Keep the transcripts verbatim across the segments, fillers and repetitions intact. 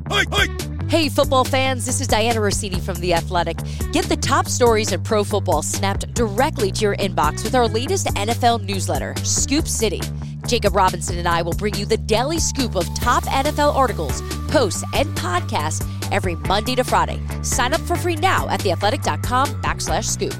Hey, football fans, this is Diana Rossini from The Athletic. Get the top stories in pro football snapped directly to your inbox with our latest N F L newsletter, Scoop City. Jacob Robinson and I will bring you the daily scoop of top N F L articles, posts, and podcasts every Monday to Friday. Sign up for free now at theathletic.com backslash scoop.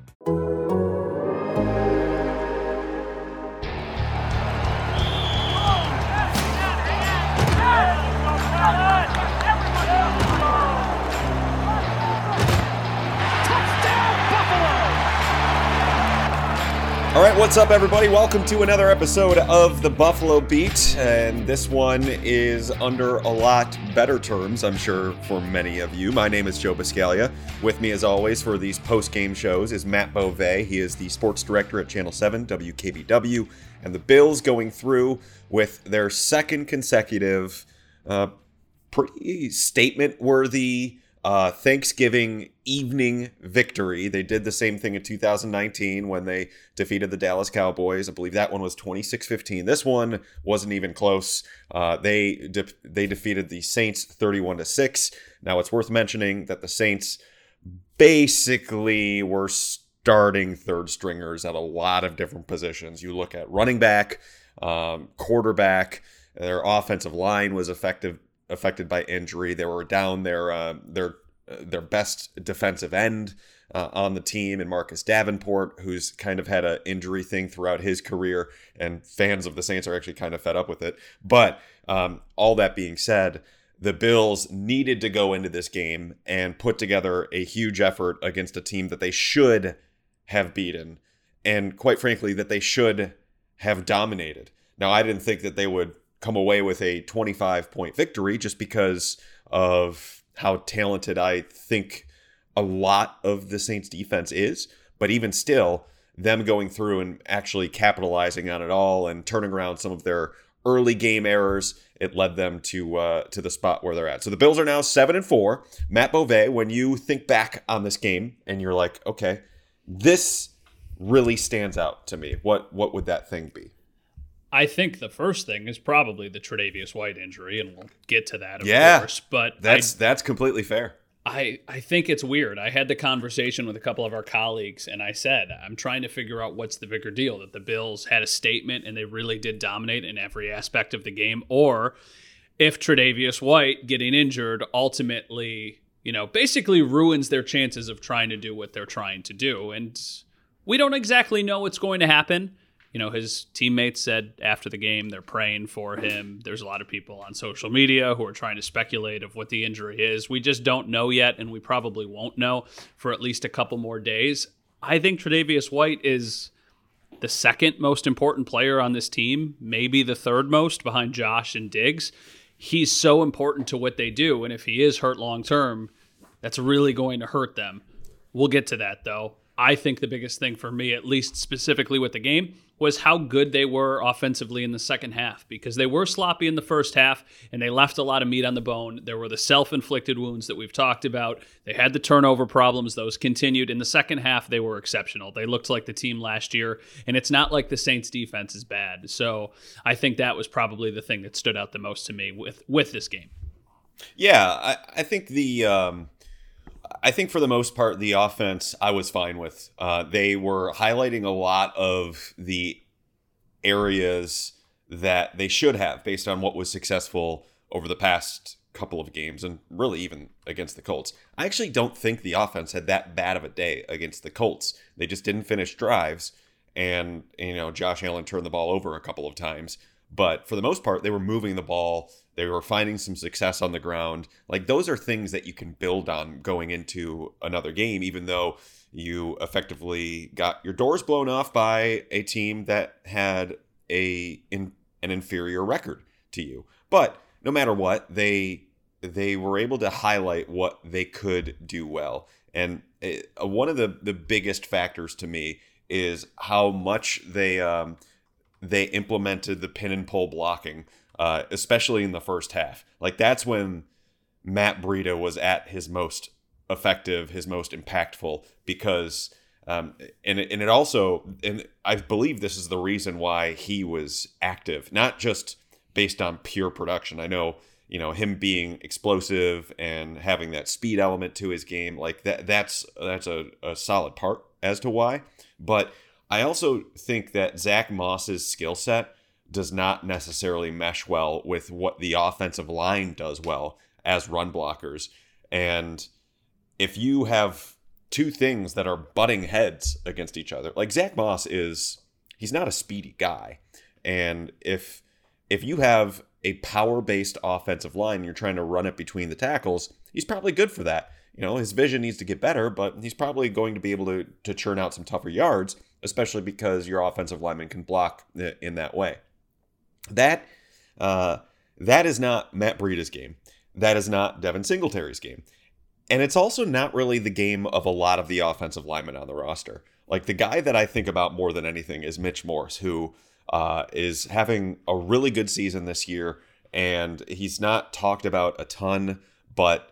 All right, what's up, everybody? Welcome to another episode of the Buffalo Beat, and this one is under a lot better terms, I'm sure, for many of you. My name is Joe Biscaglia. With me, as always, for these post-game shows is Matt Beauvais. He is the sports director at Channel seven, W K B W, and the Bills going through with their second consecutive, uh, pretty statement-worthy Uh, Thanksgiving evening victory. They did the same thing in two thousand nineteen when they defeated the Dallas Cowboys. I believe that one was twenty-six fifteen. This one wasn't even close. Uh, they de- they defeated the Saints thirty-one to six. Now, it's worth mentioning that the Saints basically were starting third stringers at a lot of different positions. You look at running back, um, quarterback, their offensive line was effective. affected by injury. They were down their uh, their their best defensive end uh, on the team, and Marcus Davenport, who's kind of had an injury thing throughout his career, and fans of the Saints are actually kind of fed up with it. But um, all that being said, the Bills needed to go into this game and put together a huge effort against a team that they should have beaten, and quite frankly, that they should have dominated. Now, I didn't think that they would come away with a twenty-five point victory just because of how talented I think a lot of the Saints defense is. But even still, them going through and actually capitalizing on it all and turning around some of their early game errors, it led them to uh, to the spot where they're at. So the Bills are now seven and four. Matt Beauvais, when you think back on this game and you're like, okay, this really stands out to me, what what would that thing be? I think the first thing is probably the Tre'Davious White injury, and we'll get to that, of yeah, course. But that's I, that's completely fair. I, I think it's weird. I had the conversation with a couple of our colleagues, and I said, I'm trying to figure out what's the bigger deal, that the Bills had a statement and they really did dominate in every aspect of the game, or if Tre'Davious White getting injured ultimately, you know, basically ruins their chances of trying to do what they're trying to do. And we don't exactly know what's going to happen. You know, his teammates said after the game they're praying for him. There's a lot of people on social media who are trying to speculate of what the injury is. We just don't know yet, and we probably won't know for at least a couple more days. I think Tre'Davious White is the second most important player on this team, maybe the third most behind Josh and Diggs. He's so important to what they do, and if he is hurt long-term, that's really going to hurt them. We'll get to that, though. I think the biggest thing for me, at least specifically with the game, was how good they were offensively in the second half, because they were sloppy in the first half and they left a lot of meat on the bone. There were the self-inflicted wounds that we've talked about. They had the turnover problems. Those continued. In the second half, they were exceptional. They looked like the team last year, and it's not like the Saints defense is bad. So I think that was probably the thing that stood out the most to me with, with this game. Yeah, I, I think the... Um... I think for the most part, the offense I was fine with. Uh, they were highlighting a lot of the areas that they should have based on what was successful over the past couple of games, and really even against the Colts. I actually don't think the offense had that bad of a day against the Colts. They just didn't finish drives, and you know, Josh Allen turned the ball over a couple of times. But for the most part, they were moving the ball. They were finding some success on the ground. Like, those are things that you can build on going into another game, even though you effectively got your doors blown off by a team that had a in, an inferior record to you. But no matter what, they they were able to highlight what they could do well. And it, uh, one of the, the biggest factors to me is how much they um, they implemented the pin and pull blocking, uh, especially in the first half. Like, that's when Matt Breida was at his most effective, his most impactful, because um, and and it also, and I believe this is the reason why he was active, not just based on pure production. I know you know, him being explosive and having that speed element to his game, like that, that's that's a, a solid part as to why. But I also think that Zach Moss's skill set does not necessarily mesh well with what the offensive line does well as run blockers. And if you have two things that are butting heads against each other, like Zach Moss is, he's not a speedy guy. And if if you have a power-based offensive line and you're trying to run it between the tackles, he's probably good for that. You know, his vision needs to get better, but he's probably going to be able to, to churn out some tougher yards, especially because your offensive lineman can block in that way. That uh, that is not Matt Breida's game. That is not Devin Singletary's game. And it's also not really the game of a lot of the offensive linemen on the roster. Like, the guy that I think about more than anything is Mitch Morse, who uh, is having a really good season this year, and he's not talked about a ton, but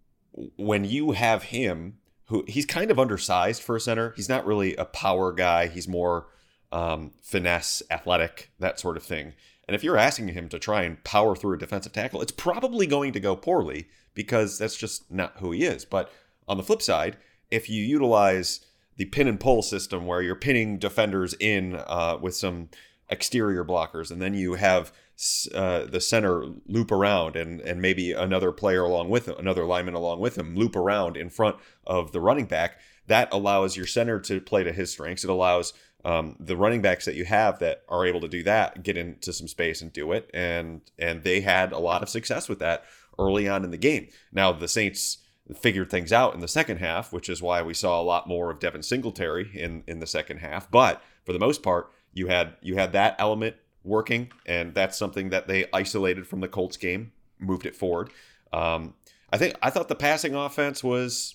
when you have him, who he's kind of undersized for a center. He's not really a power guy. He's more um, finesse, athletic, that sort of thing. And if you're asking him to try and power through a defensive tackle, it's probably going to go poorly because that's just not who he is. But on the flip side, if you utilize the pin and pull system where you're pinning defenders in uh, with some exterior blockers, and then you have uh, the center loop around and, and maybe another player along with him, another lineman along with him, loop around in front of the running back, that allows your center to play to his strengths. It allows Um, the running backs that you have that are able to do that, get into some space and do it. And and they had a lot of success with that early on in the game. Now, the Saints figured things out in the second half, which is why we saw a lot more of Devin Singletary in, in the second half. But for the most part, you had you had that element working, and that's something that they isolated from the Colts game, moved it forward. Um, I think I thought the passing offense was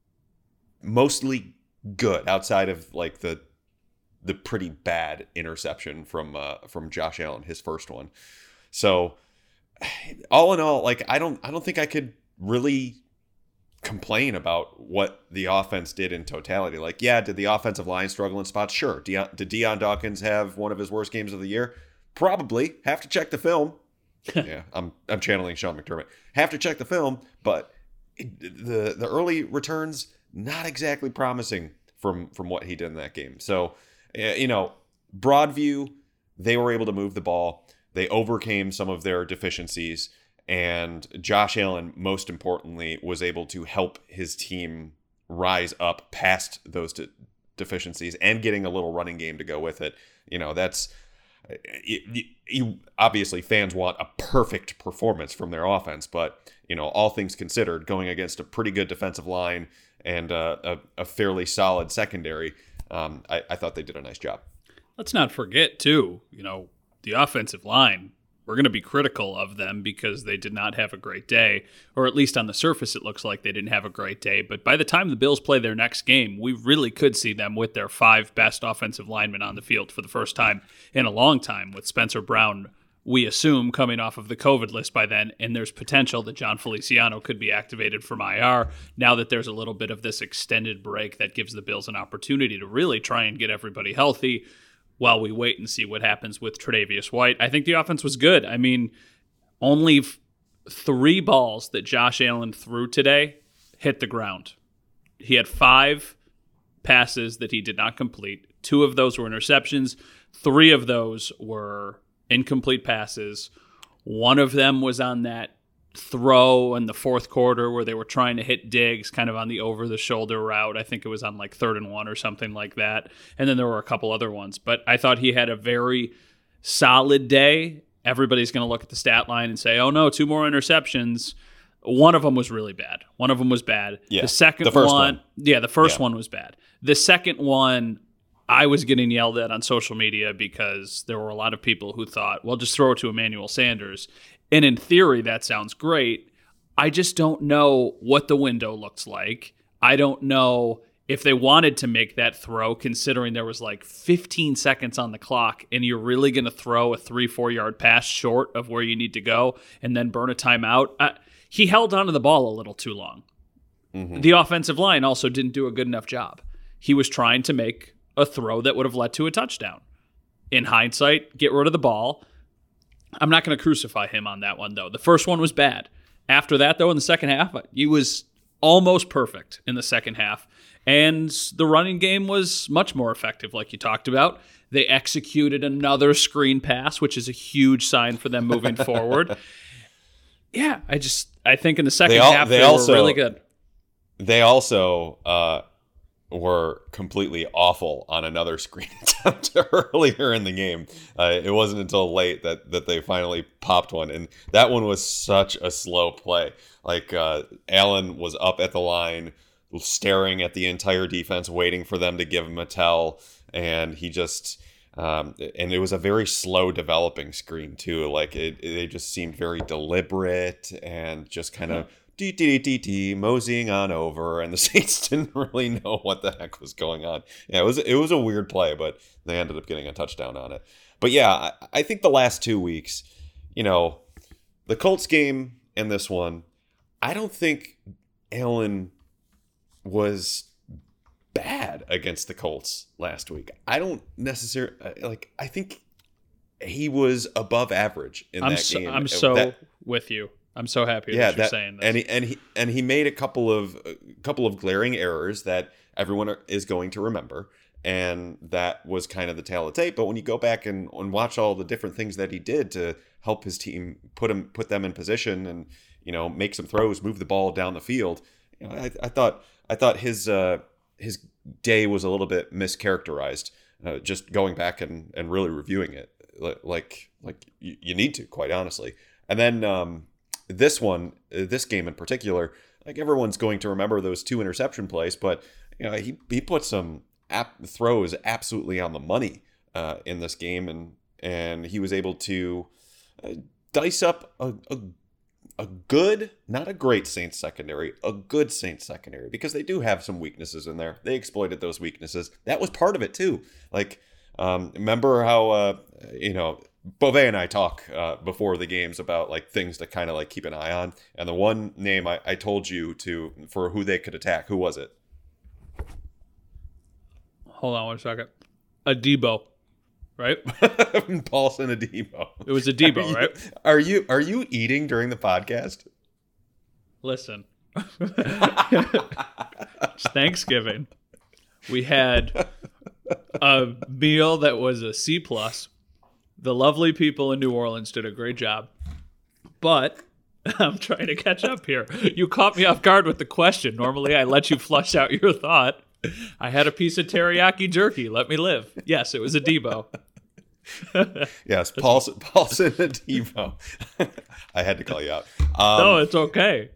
mostly good outside of like the the pretty bad interception from uh, from Josh Allen, his first one. So all in all, like I don't I don't think I could really complain about what the offense did in totality. Like, yeah, did the offensive line struggle in spots? Sure. Deion, did Deion Dawkins have one of his worst games of the year? Probably. Have to check the film. yeah, I'm I'm channeling Sean McDermott. Have to check the film, but it, the the early returns not exactly promising from from what he did in that game. So, you know, Broadview, they were able to move the ball. They overcame some of their deficiencies. And Josh Allen, most importantly, was able to help his team rise up past those de- deficiencies and getting a little running game to go with it. You know, that's you, you, obviously fans want a perfect performance from their offense. But, you know, all things considered, going against a pretty good defensive line and uh, a, a fairly solid secondary, Um, I, I thought they did a nice job. Let's not forget, too, you know, the offensive line. We're going to be critical of them because they did not have a great day, or at least on the surface it looks like they didn't have a great day. But by the time the Bills play their next game, we really could see them with their five best offensive linemen on the field for the first time in a long time, with Spencer Brown, we assume, coming off of the COVID list by then, and there's potential that John Feliciano could be activated from I R now that there's a little bit of this extended break that gives the Bills an opportunity to really try and get everybody healthy while we wait and see what happens with Tre'Davious White. I think the offense was good. I mean, only f- three balls that Josh Allen threw today hit the ground. He had five passes that he did not complete. Two of those were interceptions. Three of those were incomplete passes. One of them was on that throw in the fourth quarter where they were trying to hit Diggs kind of on the over-the-shoulder route. I think it was on like third and one or something like that. And then there were a couple other ones. But I thought he had a very solid day. Everybody's going to look at the stat line and say, oh, no, two more interceptions. One of them was really bad. One of them was bad. Yeah, the second the first one, one. Yeah, the first yeah. one was bad. The second one, I was getting yelled at on social media because there were a lot of people who thought, well, just throw it to Emmanuel Sanders. And in theory, that sounds great. I just don't know what the window looks like. I don't know if they wanted to make that throw, considering there was like fifteen seconds on the clock, and you're really going to throw a three, four-yard pass short of where you need to go and then burn a timeout. Uh, he held onto the ball a little too long. Mm-hmm. The offensive line also didn't do a good enough job. He was trying to make a throw that would have led to a touchdown. In hindsight, get rid of the ball. I'm not going to crucify him on that one, though. The first one was bad. After that, though, in the second half, he was almost perfect in the second half. And the running game was much more effective, like you talked about. They executed another screen pass, which is a huge sign for them moving forward. Yeah, I just I think in the second they all, half they, they also, were really good. They also uh, were completely awful on another screen attempt earlier in the game. Uh, it wasn't until late that, that they finally popped one, and that one was such a slow play. Like uh, Allen was up at the line, staring at the entire defense, waiting for them to give him a tell, and he just um, and it was a very slow developing screen too. Like it, it just seemed very deliberate and just kind of dee dee dee dee moseying on over, and the Saints didn't really know what the heck was going on. Yeah, it was it was a weird play, but they ended up getting a touchdown on it. But yeah, I, I think the last two weeks, you know, the Colts game and this one, I don't think Allen was bad against the Colts last week. I don't necessarily like. I think he was above average in I'm that so, game. I'm so that, with you. I'm so happy yeah, that you're that, saying this. And he and he and he made a couple of a couple of glaring errors that everyone is going to remember, and that was kind of the tale of the tape. But when you go back and, and watch all the different things that he did to help his team put him put them in position and, you know, make some throws, move the ball down the field, you know, I, I thought I thought his uh, his day was a little bit mischaracterized. Uh, just going back and, and really reviewing it, like like you, you need to, quite honestly. And then um, this one, this game in particular, like everyone's going to remember those two interception plays, but you know he he put some ap- throws absolutely on the money uh, in this game, and and he was able to uh, dice up a. a A good, not a great Saints secondary, a good Saints secondary, because they do have some weaknesses in there. They exploited those weaknesses. That was part of it too. Like, um, remember how, uh, you know, Beauvais and I talk uh, before the games about like things to kind of like keep an eye on. And the one name I, I told you to for who they could attack, who was it? Hold on one second. A Debo. Right, Paulson Adebo. It was Adebo, are you, right? Are you are you eating during the podcast? Listen, it's Thanksgiving. We had a meal that was a C plus. The lovely people in New Orleans did a great job, but I'm trying to catch up here. You caught me off guard with the question. Normally, I let you flush out your thought. I had a piece of teriyaki jerky. Let me live. Yes, it was a Debo. Yes, Paulson, Paulson Adebo. I had to call you out. Um, no, it's okay.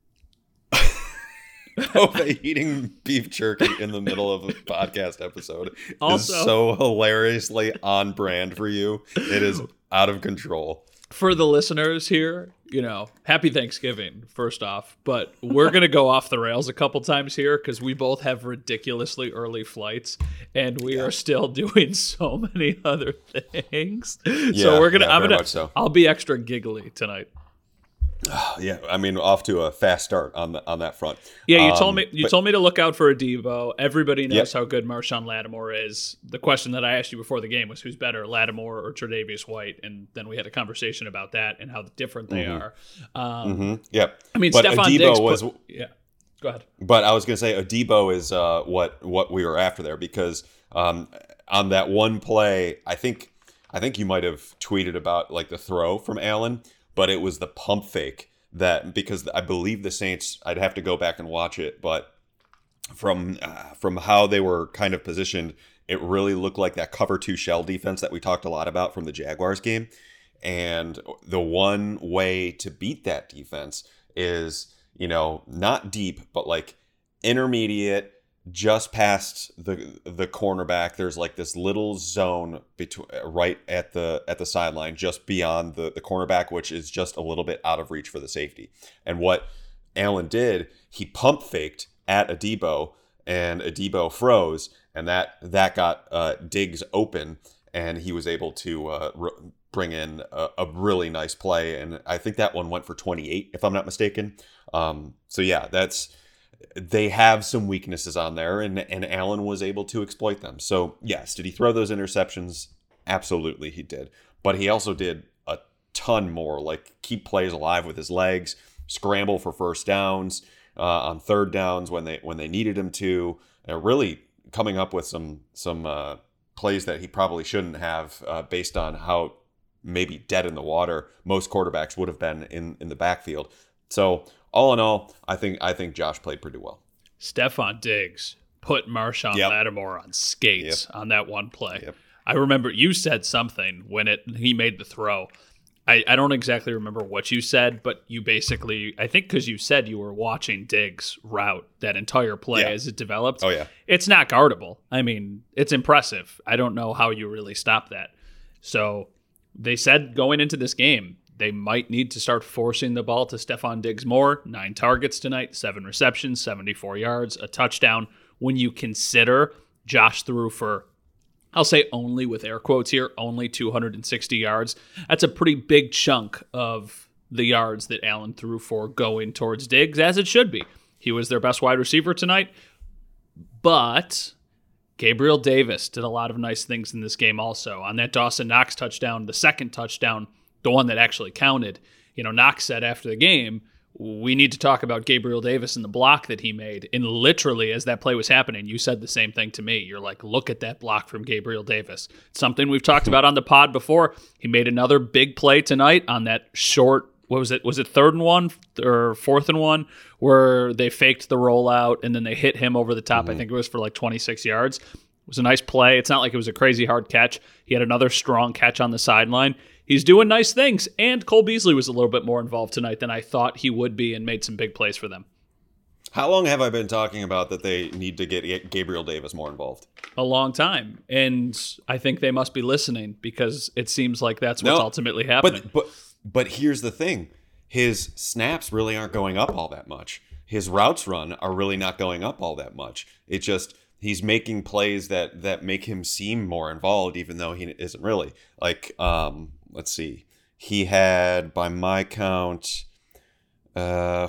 Beauvais eating beef jerky in the middle of a podcast episode Also, is so hilariously on brand for you. It is out of control. For the listeners here, you know, happy Thanksgiving, first off. But we're going to go off the rails a couple times here because we both have ridiculously early flights and we yeah. are still doing so many other things. Yeah, so we're going to, yeah, I'm going to, so. I'll be extra giggly tonight. Yeah, I mean, off to a fast start on the, on that front. Yeah, you um, told me you but, told me to look out for Adebo. Everybody knows yep. how good Marshawn Lattimore is. The question that I asked you before the game was who's better, Lattimore or Tre'Davious White, and then we had a conversation about that and how different they mm-hmm. are. Um, mm-hmm. Yep. I mean, but Stephon Adebo Diggs was put, yeah. Go ahead. But I was going to say Adebo is uh, what what we were after there because um, on that one play, I think I think you might have tweeted about like the throw from Allen, but it was the pump fake. That because I believe the Saints, I'd have to go back and watch it, but from uh, from how they were kind of positioned, it really looked like that cover two shell defense that we talked a lot about from the Jaguars game. And the one way to beat that defense is, you know, not deep, but like intermediate, just past the the cornerback. There's like this little zone between right at the at the sideline, just beyond the the cornerback, which is just a little bit out of reach for the safety. And what Allen did, he pump faked at Adebo, and Adebo froze, and that that got uh, Diggs open, and he was able to uh, r- bring in a, a really nice play. And I think that one went for twenty-eight, if I'm not mistaken. Um, so yeah, that's. They have some weaknesses on there, and, and Allen was able to exploit them. So, yes, did he throw those interceptions? Absolutely, he did. But he also did a ton more. Like, keep plays alive with his legs, scramble for first downs uh, on third downs when they when they needed him to. Uh, really coming up with some some uh, plays that he probably shouldn't have uh, based on how maybe dead in the water most quarterbacks would have been in, in the backfield. So all in all, I think I think Josh played pretty well. Stefon Diggs put Marshawn Yep. Lattimore on skates Yep. on that one play. Yep. I remember you said something when it he made the throw. I, I don't exactly remember what you said, but you basically, I think because you said you were watching Diggs route that entire play Yeah. as it developed. Oh, yeah. It's not guardable. I mean, it's impressive. I don't know how you really stop that. So they said going into this game, they might need to start forcing the ball to Stefon Diggs more. Nine targets tonight, seven receptions, seventy-four yards, a touchdown. When you consider Josh threw for, I'll say only with air quotes here, only two hundred sixty yards. That's a pretty big chunk of the yards that Allen threw for going towards Diggs, as it should be. He was their best wide receiver tonight. But Gabriel Davis did a lot of nice things in this game also. On that Dawson Knox touchdown, the second touchdown, the one that actually counted, you know, Knox said after the game, we need to talk about Gabriel Davis and the block that he made. And literally, as that play was happening, you said the same thing to me. You're like, look at that block from Gabriel Davis. It's something we've talked about on the pod before. He made another big play tonight on that short, what was it? Was it third and one or fourth and one where they faked the rollout and then they hit him over the top? Mm-hmm. I think it was for like twenty-six yards. It was a nice play. It's not like it was a crazy hard catch. He had another strong catch on the sideline. He's doing nice things, and Cole Beasley was a little bit more involved tonight than I thought he would be and made some big plays for them. How long have I been talking about that they need to get Gabriel Davis more involved? A long time, and I think they must be listening because it seems like that's what's no, ultimately happening. But, but, but here's the thing. His snaps really aren't going up all that much. His routes run are really not going up all that much. It just... He's making plays that that make him seem more involved, even though he isn't really. Like, um, let's see. He had, by my count, uh,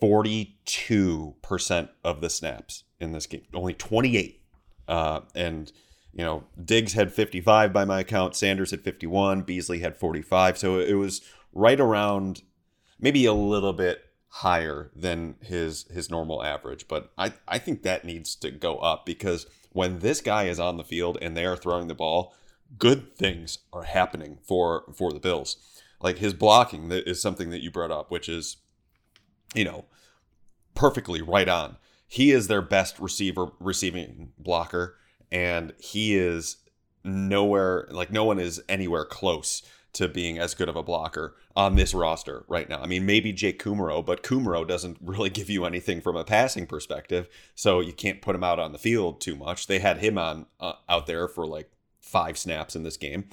forty-two percent of the snaps in this game. Only twenty-eight. Uh, and, you know, Diggs had fifty-five by my count. Sanders had fifty-one. Beasley had forty-five. So it was right around maybe a little bit higher than his his normal average, but I, I think that needs to go up because when this guy is on the field and they are throwing the ball, good things are happening for for the Bills. Like his blocking is something that you brought up, which is, you know, perfectly right on. He is their best receiver receiving blocker, and he is nowhere like no one is anywhere close to being as good of a blocker on this roster right now. I mean, maybe Jake Kumerow, but Kumerow doesn't really give you anything from a passing perspective, so you can't put him out on the field too much. They had him on uh, out there for like five snaps in this game.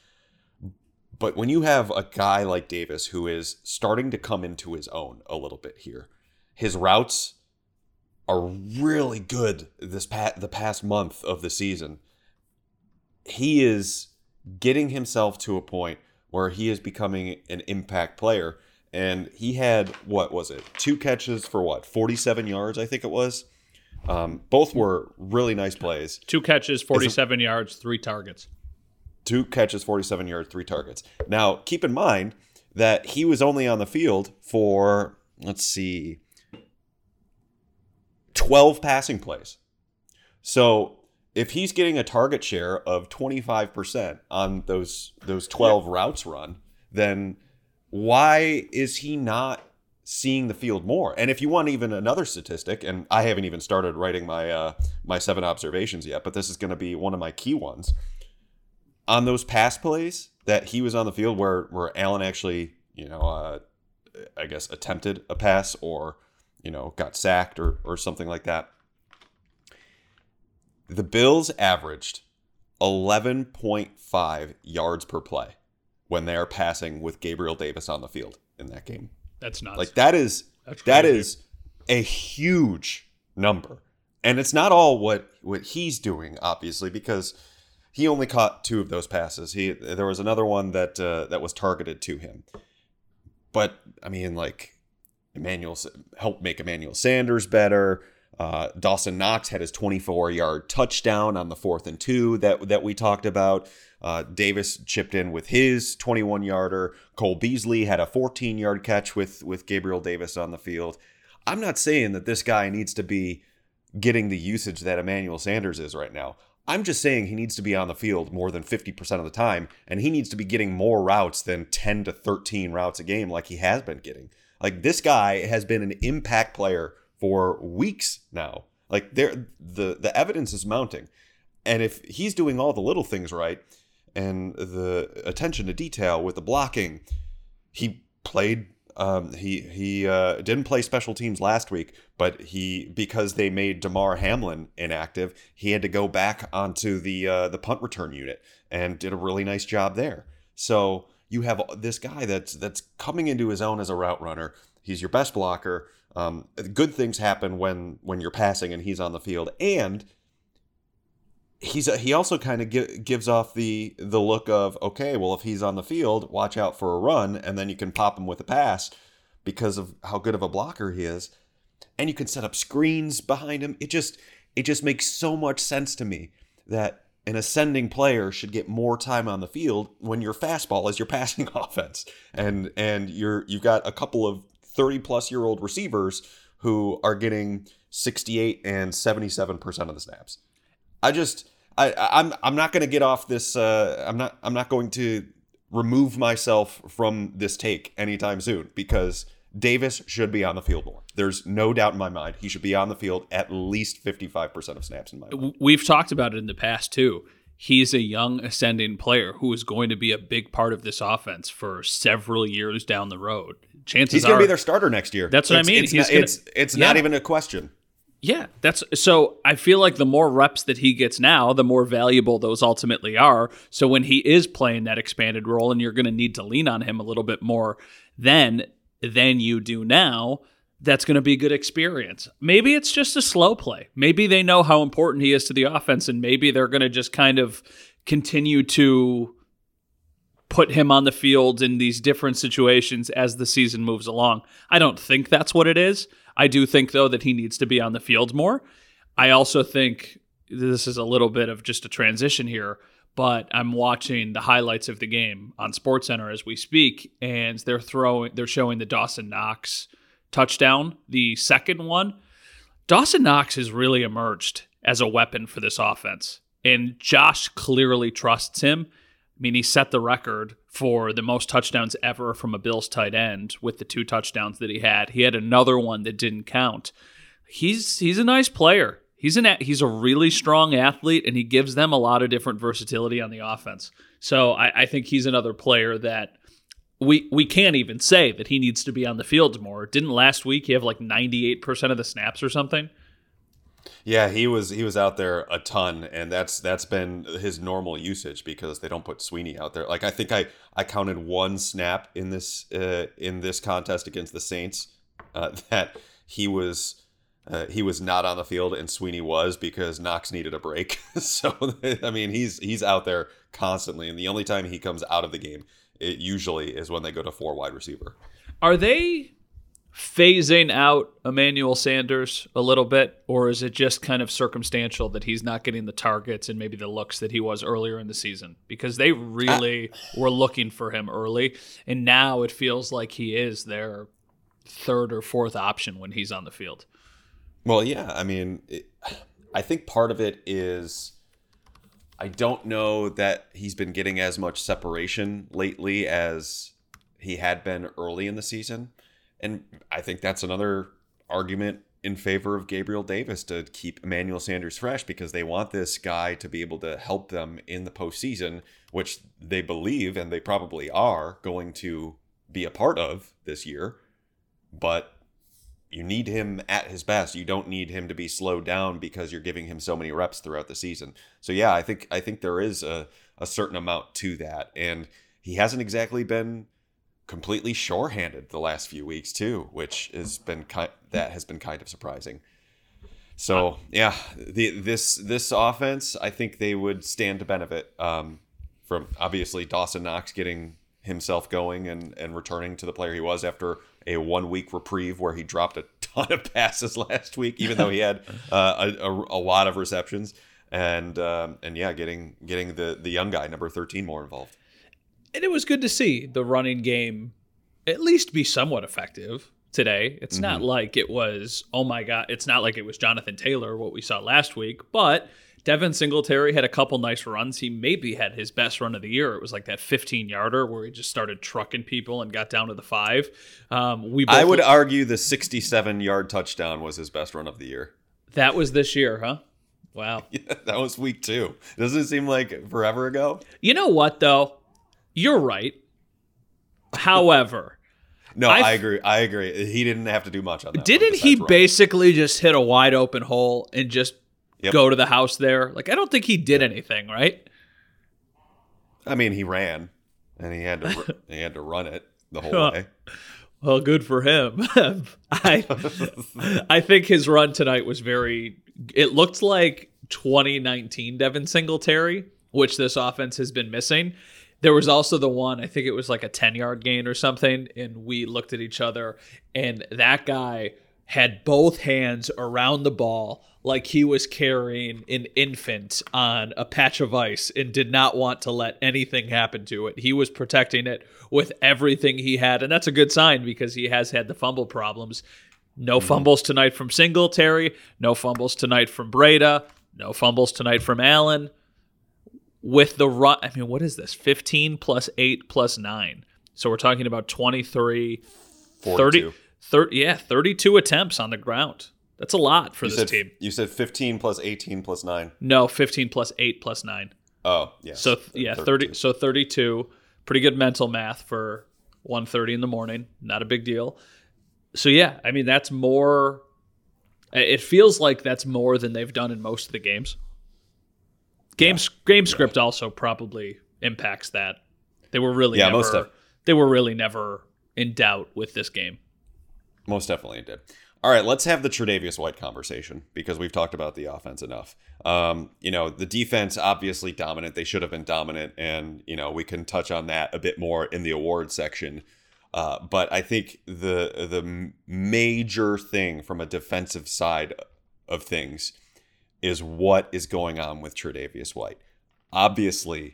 But when you have a guy like Davis who is starting to come into his own a little bit here, his routes are really good this pa- the past month of the season. He is getting himself to a point where he is becoming an impact player. And he had, what was it? Two catches for what? forty-seven yards, I think it was. Um, both were really nice plays. Two catches, forty-seven yards, three targets. Two catches, forty-seven yards, three targets. Now, keep in mind that he was only on the field for, let's see, twelve passing plays. So if he's getting a target share of twenty-five percent on those those twelve routes run, then why is he not seeing the field more? And if you want even another statistic, and I haven't even started writing my uh, my seven observations yet, but this is going to be one of my key ones. On those pass plays that he was on the field where, where Allen actually, you know, uh, I guess attempted a pass or, you know, got sacked or, or something like that, the Bills averaged eleven point five yards per play when they are passing with Gabriel Davis on the field in that game. That's nuts. Like that is That's that is a huge number. And it's not all what what he's doing, obviously, because he only caught two of those passes. He there was another one that uh, that was targeted to him. But I mean, like Emmanuel helped make Emmanuel Sanders better. Uh, Dawson Knox had his twenty-four yard touchdown on the fourth and two that, that we talked about. Uh, Davis chipped in with his twenty-one yarder. Cole Beasley had a fourteen yard catch with, with Gabriel Davis on the field. I'm not saying that this guy needs to be getting the usage that Emmanuel Sanders is right now. I'm just saying he needs to be on the field more than fifty percent of the time, and he needs to be getting more routes than ten to thirteen routes a game like he has been getting. Like, this guy has been an impact player for weeks now. Like, there, the the evidence is mounting. And if he's doing all the little things right and the attention to detail with the blocking, he played Um, he he uh, didn't play special teams last week, but he because they made Damar Hamlin inactive, he had to go back onto the uh, the punt return unit and did a really nice job there. So you have this guy that's that's coming into his own as a route runner. He's your best blocker. Um, good things happen when when you're passing and he's on the field, and he's a, he also kind of gi- gives off the the look of, okay, well, if he's on the field, watch out for a run, and then you can pop him with a pass because of how good of a blocker he is, and you can set up screens behind him. It just it just makes so much sense to me that an ascending player should get more time on the field when your fastball is your passing offense, and and you're you've got a couple of thirty plus year old receivers who are getting sixty-eight and seventy-seven percent of the snaps. I just, I, I'm, I'm not going to get off this. Uh, I'm not, I'm not going to remove myself from this take anytime soon, because Davis should be on the field more. There's no doubt in my mind he should be on the field at least fifty-five percent of snaps in my mind. We've talked about it in the past too. He's a young ascending player who is going to be a big part of this offense for several years down the road. Chances he's going to are, be their starter next year. That's what it's, I mean. It's, he's not, gonna, it's, it's yeah. not even a question. Yeah, that's so I feel like the more reps that he gets now, the more valuable those ultimately are. So when he is playing that expanded role and you're going to need to lean on him a little bit more then than you do now, that's going to be a good experience. Maybe it's just a slow play. Maybe they know how important he is to the offense, and maybe they're going to just kind of continue to put him on the field in these different situations as the season moves along. I don't think that's what it is. I do think, though, that he needs to be on the field more. I also think this is a little bit of just a transition here, but I'm watching the highlights of the game on SportsCenter as we speak, and they're throwing, they're showing the Dawson Knox touchdown, the second one. Dawson Knox has really emerged as a weapon for this offense, and Josh clearly trusts him. I mean, he set the record for the most touchdowns ever from a Bills tight end with the two touchdowns that he had. He had another one that didn't count. He's he's a nice player. He's an he's a really strong athlete, and he gives them a lot of different versatility on the offense. So I, I think he's another player that we we can't even say that he needs to be on the field more. Didn't last week he have like ninety-eight percent of the snaps or something? Yeah, he was he was out there a ton, and that's that's been his normal usage because they don't put Sweeney out there. Like I think I, I counted one snap in this uh, in this contest against the Saints uh, that he was uh, he was not on the field and Sweeney was, because Knox needed a break. So I mean he's he's out there constantly, and the only time he comes out of the game, it usually is when they go to four wide receiver. Are they phasing out Emmanuel Sanders a little bit, or is it just kind of circumstantial that he's not getting the targets and maybe the looks that he was earlier in the season? Because they really uh, were looking for him early, and now it feels like he is their third or fourth option when he's on the field. Well, yeah, I mean, it, I think part of it is I don't know that he's been getting as much separation lately as he had been early in the season. And I think that's another argument in favor of Gabriel Davis to keep Emmanuel Sanders fresh, because they want this guy to be able to help them in the postseason, which they believe, and they probably are, going to be a part of this year. But you need him at his best. You don't need him to be slowed down because you're giving him so many reps throughout the season. So yeah, I think I think there is a, a certain amount to that. And he hasn't exactly been completely shorthanded the last few weeks too, which has been kind that has been kind of surprising. So yeah, the this this offense, I think they would stand to benefit um, from obviously Dawson Knox getting himself going and and returning to the player he was after a one week reprieve where he dropped a ton of passes last week, even though he had uh, a, a, a lot of receptions. And um, and yeah, getting getting the, the young guy, number thirteen, more involved. And it was good to see the running game at least be somewhat effective today. It's mm-hmm. not like it was, oh my God, it's not like it was Jonathan Taylor, what we saw last week, but Devin Singletary had a couple nice runs. He maybe had his best run of the year. It was like that fifteen-yarder where he just started trucking people and got down to the five. Um, we I would looked- argue the sixty-seven-yard touchdown was his best run of the year. That was this year, huh? Wow. Yeah, that was week two. Doesn't it seem like forever ago? You know what, though? You're right. However... No, I, I agree. I agree. He didn't have to do much on that. Didn't he run. basically just hit a wide open hole and just yep. go to the house there? Like, I don't think he did anything, right? I mean, he ran, and he had to he had to run it the whole way. Well, good for him. I I think his run tonight was very. It looked like twenty nineteen Devin Singletary, which this offense has been missing. There was also the one, I think it was like a ten-yard gain or something, and we looked at each other, and that guy had both hands around the ball like he was carrying an infant on a patch of ice and did not want to let anything happen to it. He was protecting it with everything he had, and that's a good sign because he has had the fumble problems. No mm-hmm. fumbles tonight from Singletary, no fumbles tonight from Breda, no fumbles tonight from Allen. With the run, I mean, what is this? fifteen plus eight plus nine. So we're talking about twenty-three, thirty, thirty, yeah, thirty-two attempts on the ground. That's a lot for you this said, team. You said fifteen plus eighteen plus nine. No, fifteen plus eight plus nine. Oh, yeah. So, yeah, thirty. So thirty-two. Pretty good mental math for one thirty in the morning. Not a big deal. So, yeah, I mean, that's more. It feels like that's more than they've done in most of the games. Game, yeah. game script yeah. also probably impacts that. They were really yeah, never, most def- they were really never in doubt with this game. Most definitely it did. All right, let's have the Tre'Davious White conversation because we've talked about the offense enough. Um, you know, the defense obviously dominant. They should have been dominant, and you know we can touch on that a bit more in the award section. Uh, but I think the the major thing from a defensive side of things is what is going on with Tre'Davious White. Obviously,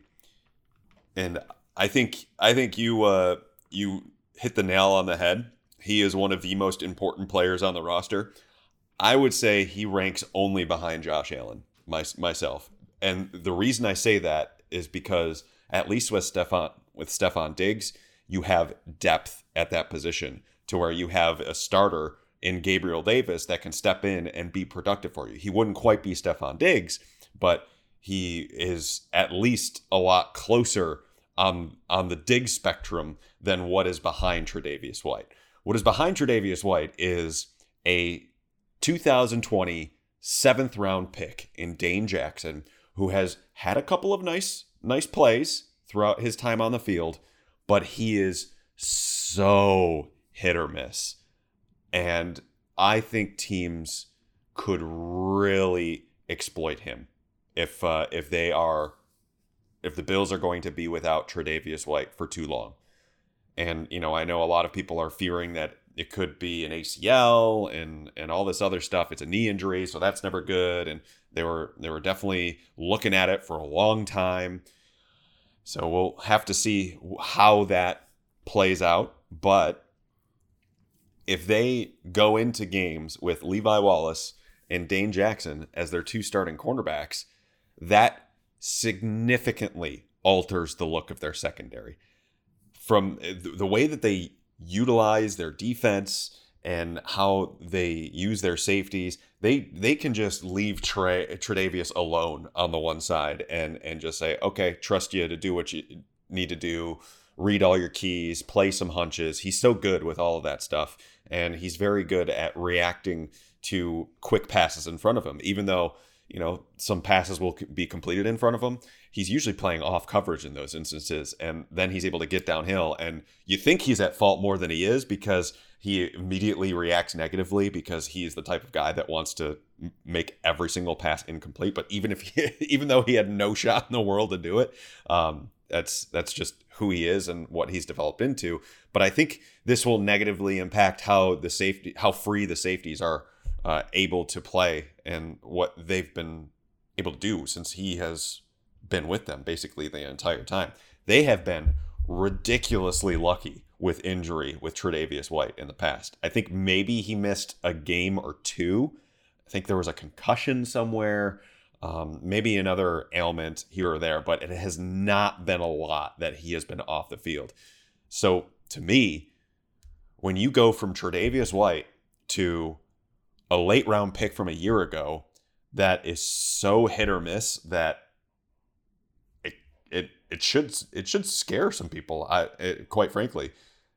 and I think I think you uh, you hit the nail on the head. He is one of the most important players on the roster. I would say he ranks only behind Josh Allen, my, myself. And the reason I say that is because at least with Stefon with Stefon Diggs, you have depth at that position to where you have a starter in Gabriel Davis that can step in and be productive for you. He wouldn't quite be Stefon Diggs, but he is at least a lot closer on, on the Diggs spectrum than what is behind Tre'Davious White. What is behind Tre'Davious White is a two thousand twenty seventh round pick in Dane Jackson, who has had a couple of nice, nice plays throughout his time on the field, but he is so hit or miss. And I think teams could really exploit him if uh, if they are if the Bills are going to be without Tre'Davious White for too long. And you know, I know a lot of people are fearing that it could be an A C L and and all this other stuff. It's a knee injury, so that's never good. And they were they were definitely looking at it for a long time. So we'll have to see how that plays out. But if they go into games with Levi Wallace and Dane Jackson as their two starting cornerbacks, that significantly alters the look of their secondary. From the way that they utilize their defense and how they use their safeties, they they can just leave Tre, Tre'Davious alone on the one side and, and just say, okay, trust you to do what you need to do, read all your keys, play some hunches. He's so good with all of that stuff. And he's very good at reacting to quick passes in front of him. Even though, you know, some passes will be completed in front of him, he's usually playing off coverage in those instances. And then he's able to get downhill. And you think he's at fault more than he is because he immediately reacts negatively because he's the type of guy that wants to make every single pass incomplete. But even if he, even though he had no shot in the world to do it, um, That's that's just who he is and what he's developed into. But I think this will negatively impact how the safety, how free the safeties are uh, able to play and what they've been able to do since he has been with them basically the entire time. They have been ridiculously lucky with injury with Tre'Davious White in the past. I think maybe he missed a game or two. I think there was a concussion somewhere. Um, maybe another ailment here or there, but it has not been a lot that he has been off the field. So to me, when you go from Tre'Davious White to a late round pick from a year ago that is so hit or miss that it it it should it should scare some people. I it, quite frankly,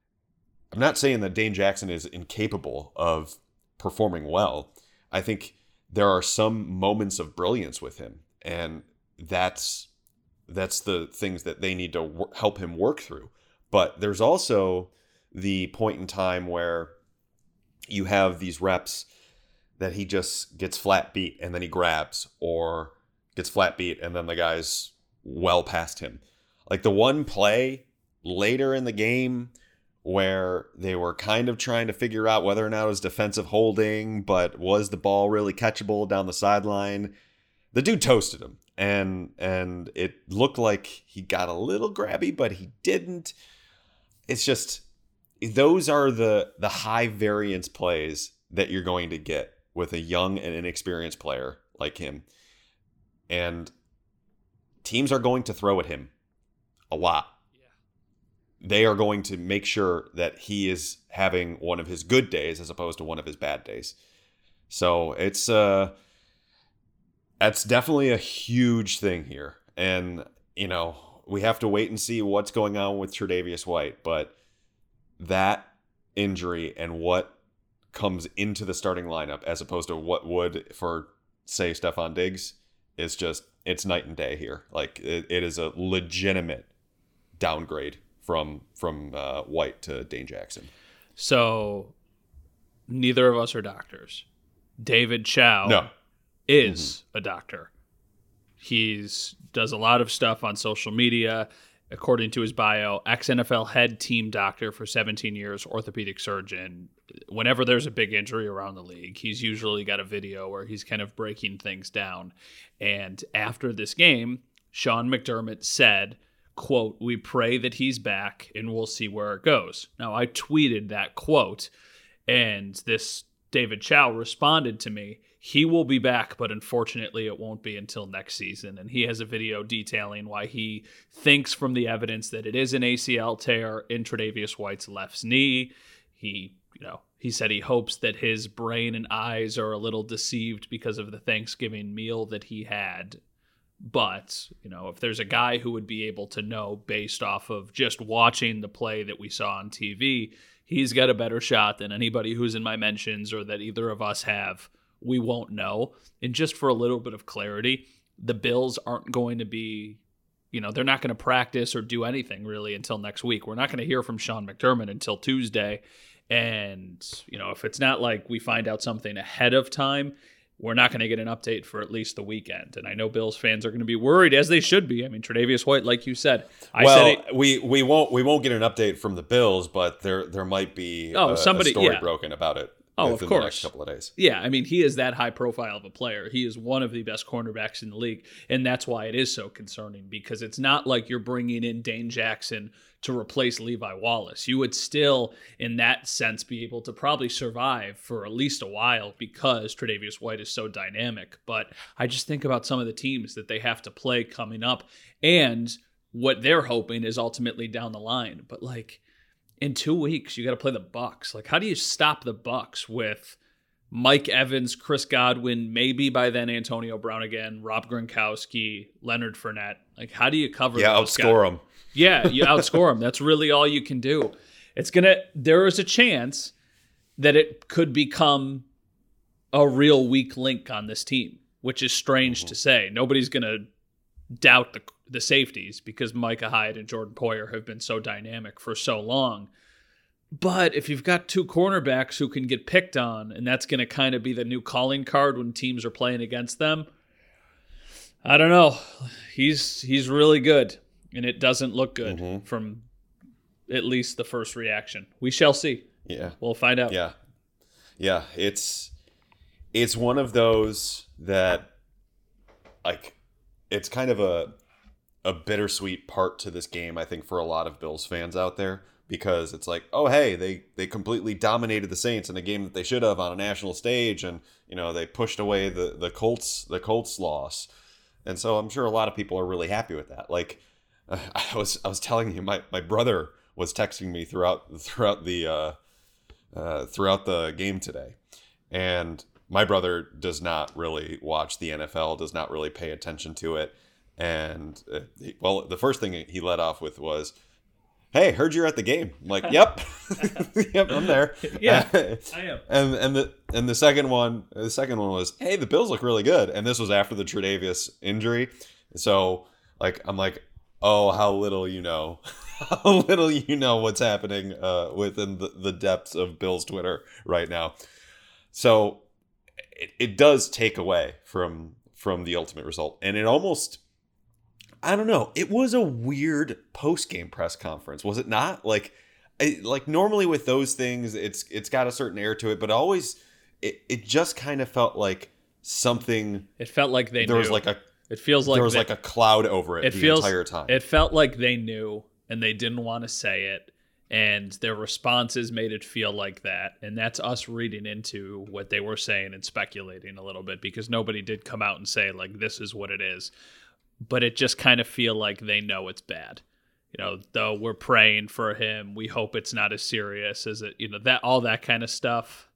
I'm not saying that Dane Jackson is incapable of performing well. I think there are some moments of brilliance with him, and that's that's the things that they need to w- help him work through. But there's also the point in time where you have these reps that he just gets flat beat and then he grabs, or gets flat beat and then the guy's well past him. Like the one play later in the game where they were kind of trying to figure out whether or not it was defensive holding, but was the ball really catchable down the sideline? The dude toasted him, and and it looked like he got a little grabby, but he didn't. It's just, those are the the high variance plays that you're going to get with a young and inexperienced player like him. And teams are going to throw at him a lot. They are going to make sure that he is having one of his good days as opposed to one of his bad days. So it's uh, that's definitely a huge thing here. And, you know, we have to wait and see what's going on with Tre'Davious White. But that injury and what comes into the starting lineup as opposed to what would for, say, Stefon Diggs is just, it's night and day here. Like, it, it is a legitimate downgrade from from uh, White to Dane Jackson. So neither of us are doctors. David Chow no. is mm-hmm. a doctor. He's does a lot of stuff on social media. According to his bio, ex-N F L head team doctor for seventeen years, orthopedic surgeon. Whenever there's a big injury around the league, he's usually got a video where he's kind of breaking things down. And after this game, Sean McDermott said, quote, "We pray that he's back and we'll see where it goes." Now, I tweeted that quote, and this David Chow responded to me, "He will be back, but unfortunately it won't be until next season." And he has a video detailing why he thinks from the evidence that it is an A C L tear in Tre'Davious White's left knee. He, you know, he said he hopes that his brain and eyes are a little deceived because of the Thanksgiving meal that he had. But, you know, if there's a guy who would be able to know based off of just watching the play that we saw on T V, he's got a better shot than anybody who's in my mentions or that either of us have. We won't know. And just for a little bit of clarity, the Bills aren't going to be, you know, they're not going to practice or do anything really until next week. We're not going to hear from Sean McDermott until Tuesday. And, you know, if it's not like we find out something ahead of time, we're not going to get an update for at least the weekend. And I know Bills fans are going to be worried, as they should be. I mean, Tre'Davious White, like you said, I well, said it, we we won't we won't get an update from the Bills, but there there might be oh, a, somebody, a story yeah. broken about it. Oh, of within course. The next couple of days. Yeah, I mean, he is that high profile of a player. He is one of the best cornerbacks in the league, and that's why it is so concerning, because it's not like you're bringing in Dane Jackson to replace Levi Wallace. You would still, in that sense, be able to probably survive for at least a while because Tre'Davious White is so dynamic. But I just think about some of the teams that they have to play coming up, and what they're hoping is ultimately down the line. But, like, in two weeks, you got to play the Bucs. Like, how do you stop the Bucs with Mike Evans, Chris Godwin, maybe by then Antonio Brown again, Rob Gronkowski, Leonard Fournette? Like, how do you cover? Yeah, those outscore guys? them. Yeah, you outscore them. That's really all you can do. It's gonna. There is a chance that it could become a real weak link on this team, which is strange mm-hmm. to say. Nobody's gonna doubt the the safeties because Micah Hyde and Jordan Poyer have been so dynamic for so long. But if you've got two cornerbacks who can get picked on, and that's going to kind of be the new calling card when teams are playing against them, I don't know. He's he's really good. and it doesn't look good mm-hmm. from at least the first reaction. We shall see. Yeah. We'll find out. Yeah. Yeah, it's it's one of those that, like, it's kind of a a bittersweet part to this game, I think, for a lot of Bills fans out there, because it's like, oh, hey, they, they completely dominated the Saints in a game that they should have on a national stage, and, you know, they pushed away the, the Colts the Colts loss. And so I'm sure a lot of people are really happy with that. Like, I was I was telling you, my, my brother was texting me throughout throughout the uh, uh, throughout the game today, and my brother does not really watch the N F L, does not really pay attention to it. And, uh, he, well, the first thing he led off with was, hey, heard you're at the game. I'm like, yep. Yep, I'm there. Yeah, I am. And and the and the second one, the second one was, hey, the Bills look really good. And this was after the Tre'Davious injury. So, like, I'm like, oh, how little you know. How little you know what's happening uh, within the, the depths of Bills Twitter right now. So, it, it does take away from from the ultimate result. And it almost... I don't know. It was a weird post-game press conference, was it not? Like, I, like normally with those things, it's it's got a certain air to it, but always it, it just kind of felt like something. It felt like they there knew. was like a. It feels like there was they, like a cloud over it, it the feels, entire time. It felt like they knew and they didn't want to say it, and their responses made it feel like that. And that's us reading into what they were saying and speculating a little bit, because nobody did come out and say, like, this is what it is. But it just kind of feel like they know it's bad. You know, though we're praying for him, we hope it's not as serious as it, you know, that all that kind of stuff.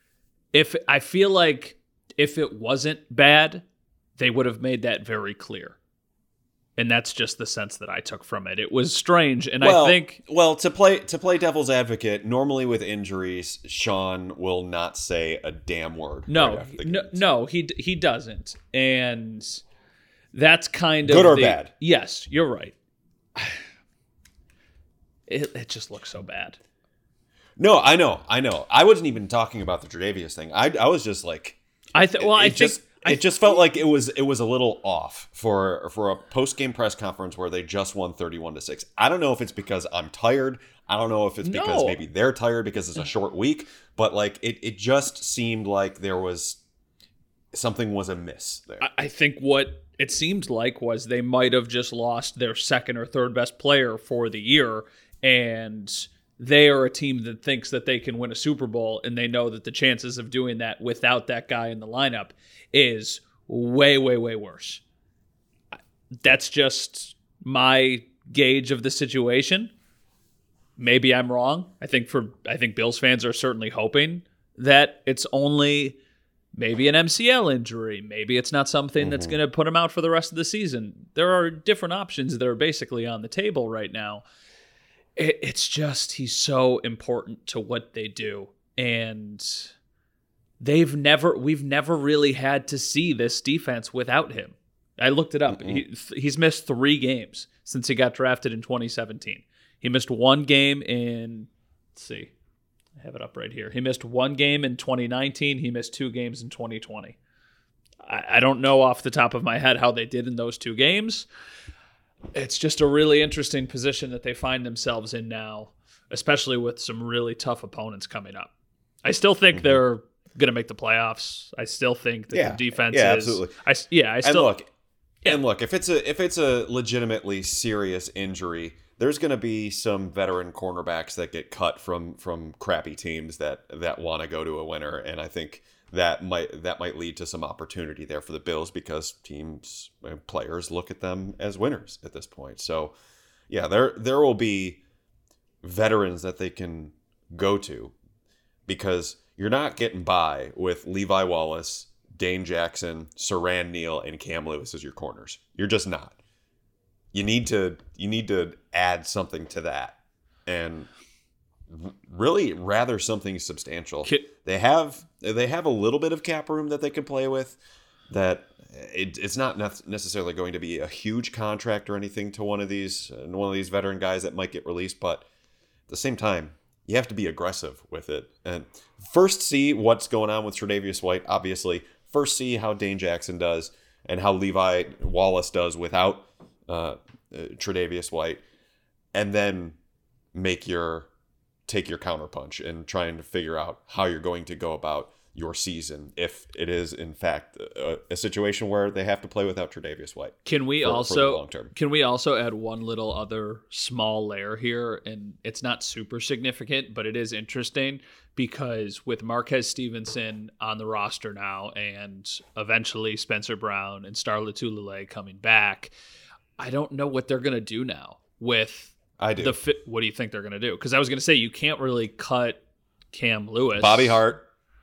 If I feel like if it wasn't bad, they would have made that very clear. And that's just the sense that I took from it. It was strange, and well, I think well to play to play devil's advocate, normally with injuries, Sean will not say a damn word. No, right after the no, games. no, he he doesn't, and that's kind of good or the, bad. Yes, you're right. It it just looks so bad. No, I know, I know. I wasn't even talking about the Tre'Davious thing. I I was just like, I th- well, it, I it think just I it just felt like it was it was a little off for for a post game press conference where they just won thirty-one to six. I don't know if it's because I'm tired. I don't know if it's because No. maybe they're tired because it's a short week. But like it it just seemed like there was something was amiss there. I, I think what it seemed like was they might have just lost their second or third best player for the year, and they are a team that thinks that they can win a Super Bowl, and they know that the chances of doing that without that guy in the lineup is way, way, way worse. That's just my gauge of the situation. Maybe I'm wrong. I think for I think Bills fans are certainly hoping that it's only maybe an M C L injury. Maybe it's not something mm-hmm. that's going to put him out for the rest of the season. There are different options that are basically on the table right now. It, it's just he's so important to what they do, and they've never we've never really had to see this defense without him. I looked it up. Mm-hmm. He, he's missed three games since he got drafted in twenty seventeen. He missed one game in, let's see, I have it up right here. He missed one game in twenty nineteen. He missed two games in twenty twenty. I, I don't know off the top of my head how they did in those two games. It's just a really interesting position that they find themselves in now, especially with some really tough opponents coming up. I still think mm-hmm. they're going to make the playoffs. I still think that yeah. the defense yeah, is... absolutely. I, yeah, I still... And look, yeah. and look, if it's a if it's a legitimately serious injury, there's going to be some veteran cornerbacks that get cut from from crappy teams that that want to go to a winner, and I think that might that might lead to some opportunity there for the Bills because teams players look at them as winners at this point. So, yeah, there there will be veterans that they can go to because you're not getting by with Levi Wallace, Dane Jackson, Saran Neal, and Cam Lewis as your corners. You're just not. You need to you need to add something to that, and really rather something substantial. They have they have a little bit of cap room that they can play with. That it, it's not necessarily going to be a huge contract or anything to one of these one of these veteran guys that might get released, but at the same time, you have to be aggressive with it. And first, see what's going on with Tre'Davious White. Obviously, first see how Dane Jackson does and how Levi Wallace does without uh, uh, Tre'Davious White, and then make your take your counterpunch and trying to figure out how you're going to go about your season if it is in fact a, a situation where they have to play without Tre'Davious White. Can we for, also for the long term. Can we also add one little other small layer here? And it's not super significant, but it is interesting because with Marquez Stevenson on the roster now and eventually Spencer Brown and Star Lotulelei coming back, I don't know what they're going to do now with I do. the fit. What do you think they're going to do? Because I was going to say you can't really cut Cam Lewis. Bobby Hart.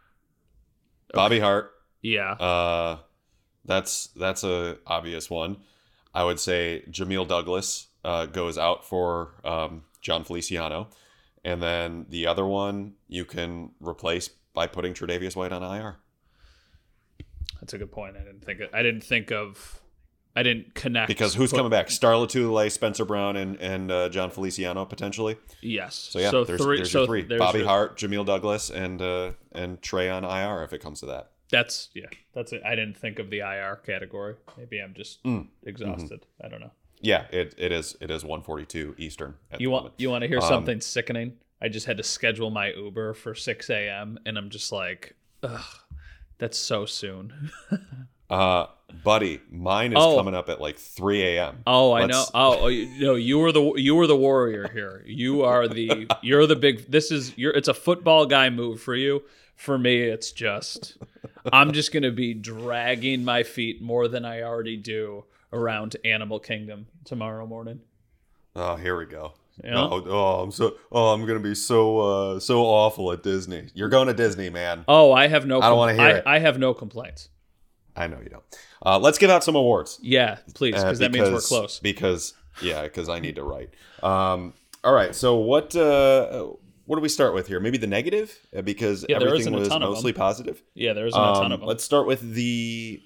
Bobby Okay. Hart. Yeah. Uh, that's that's a obvious one. I would say Jamil Douglas uh, goes out for um, John Feliciano, and then the other one you can replace by putting Tre'Davious White on I R. That's a good point. I didn't think. Of, I didn't think of. I didn't connect Because who's put- coming back? Star Lotulelei, Spencer Brown, and and uh, John Feliciano potentially. Yes. So yeah, so there's, three, there's so your three: there's Bobby your- Hart, Jamil Douglas, and uh, and Trey on I R if it comes to that. That's yeah. That's it. I didn't think of the I R category. Maybe I'm just Mm. exhausted. I don't know. Yeah, it it is it is one forty-two Eastern. At You the want moment. you want to hear Um, something sickening? I just had to schedule my Uber for six a.m. and I'm just like, ugh, that's so soon. Uh, buddy, mine is Oh. coming up at like three a.m. Oh, I Let's- know. Oh, oh, you no, you were the you were the warrior here. You are the you're the big. This is you're. It's a football guy move for you. For me, it's just I'm just gonna be dragging my feet more than I already do around Animal Kingdom tomorrow morning. Oh, here we go. Yeah. Oh, oh, I'm so. Oh, I'm gonna be so uh, so awful at Disney. You're going to Disney, man. Oh, I have no. I don't wanna hear I, it. I have no complaints. I know you don't. Uh, let's give out some awards. Yeah, please, Uh, because that means we're close. Because yeah, because I need to write. Um, all right. So what uh, what do we start with here? Maybe the negative, uh, because Yeah, there everything isn't a was ton of mostly them. positive. Yeah, there isn't a ton Um, of them. let's start with the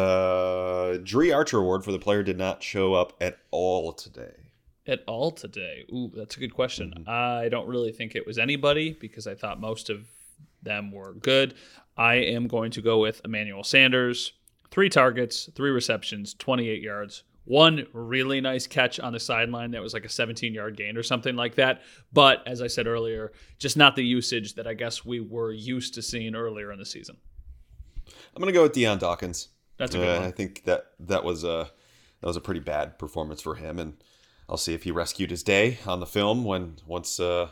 uh, Dree Archer Award for the player did not show up at all today. At all today? Ooh, that's a good question. Mm-hmm. I don't really think it was anybody because I thought most of them were good. I am going to go with Emmanuel Sanders. Three targets, three receptions, twenty-eight yards. One really nice catch on the sideline that was like a seventeen-yard gain or something like that. But as I said earlier, just not the usage that I guess we were used to seeing earlier in the season. I'm gonna go with Deion Dawkins. That's a good Uh, one. I think that that was a that was a pretty bad performance for him, and I'll see if he rescued his day on the film when once uh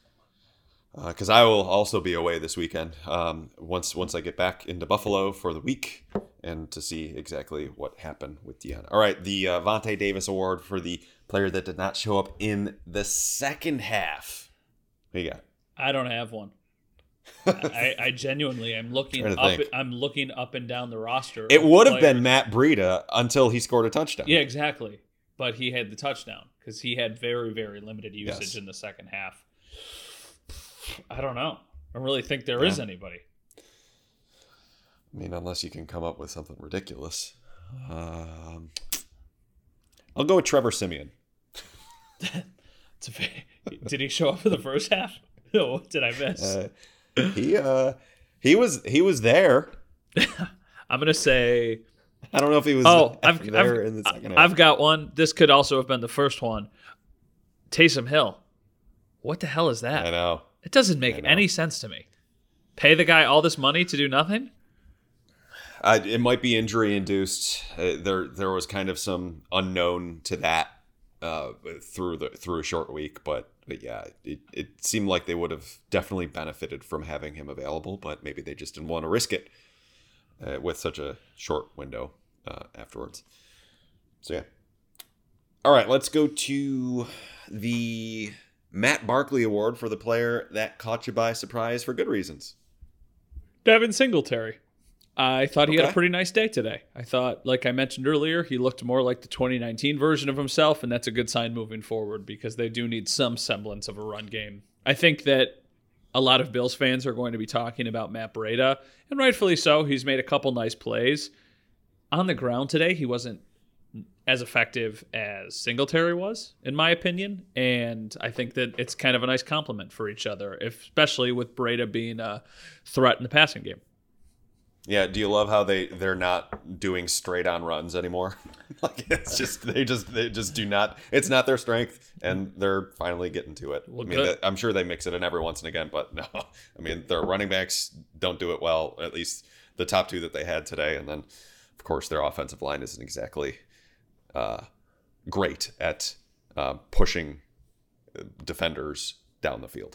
because I will also be away this weekend. Um, once once I get back into Buffalo for the week and to see exactly what happened with Deion. All right, the uh, Vontae Davis Award for the player that did not show up in the second half. What you got? I don't have one. I, I genuinely am looking Trying to up. think. I'm looking up and down the roster. It of would have players. been Matt Breida until he scored a touchdown. Yeah, exactly. But he had the touchdown because he had very, very limited usage Yes. in the second half. I don't know. I don't really think there is Yeah. anybody. I mean, unless you can come up with something ridiculous. Um, I'll go with Trevor Siemian. It's a very, did he show up for the first half? No, what did I miss? Uh, he uh, he was he was there. I'm gonna say. I don't know if he was Oh, I've, there I've, in the second half. I've got one. This could also have been the first one. Taysom Hill. What the hell is that? I know. It doesn't make I know. any sense to me. Pay the guy all this money to do nothing? Uh, it might be injury induced. Uh, there there was kind of some unknown to that uh, through the through a short week, but, but yeah, it, it seemed like they would have definitely benefited from having him available, but maybe they just didn't want to risk it uh, with such a short window uh, afterwards. So yeah. All right, let's go to the Matt Barkley Award for the player that caught you by surprise for good reasons. Devin Singletary. I thought he had Okay. a pretty nice day today. I thought, like I mentioned earlier, he looked more like the twenty nineteen version of himself, and that's a good sign moving forward because they do need some semblance of a run game. I think that a lot of Bills fans are going to be talking about Matt Breida, and rightfully so. He's made a couple nice plays. On the ground today, he wasn't as effective as Singletary was, in my opinion, and I think that it's kind of a nice compliment for each other, especially with Breida being a threat in the passing game. Yeah, do you love how they they're not doing straight on runs anymore? Like it's just they just they just do not. It's not their strength, and they're finally getting to it. Well, I mean, that, I'm sure they mix it in every once and again, but no. I mean, their running backs don't do it well. At least the top two that they had today, and then of course their offensive line isn't exactly uh, great at uh, pushing defenders down the field.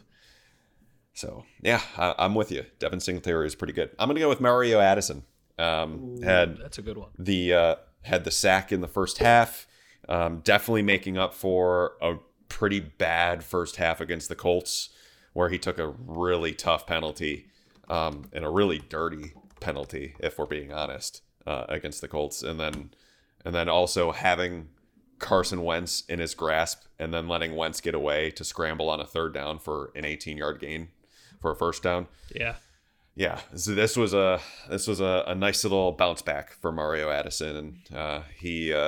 So, yeah, I, I'm with you. Devin Singletary is pretty good. I'm going to go with Mario Addison. Um, Ooh, had that's a good one. The uh, had the sack in the first half, um, definitely making up for a pretty bad first half against the Colts, where he took a really tough penalty um, and a really dirty penalty, if we're being honest, uh, against the Colts, and then and then also having Carson Wentz in his grasp and then letting Wentz get away to scramble on a third down for an eighteen-yard gain for a first down. Yeah. Yeah. So this was a this was a, a nice little bounce back for Mario Addison, and uh, he uh,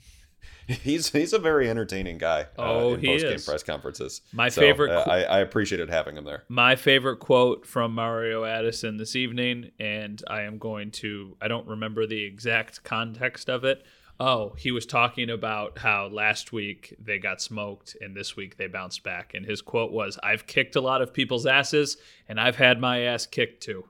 he's he's a very entertaining guy. Uh, Oh, in he post-game is. press conferences. My So, favorite uh, qu- I, I appreciated having him there. My favorite quote from Mario Addison this evening, and I am going to, I don't remember the exact context of it. Oh, he was talking about how last week they got smoked and this week they bounced back. And his quote was, "I've kicked a lot of people's asses and I've had my ass kicked too."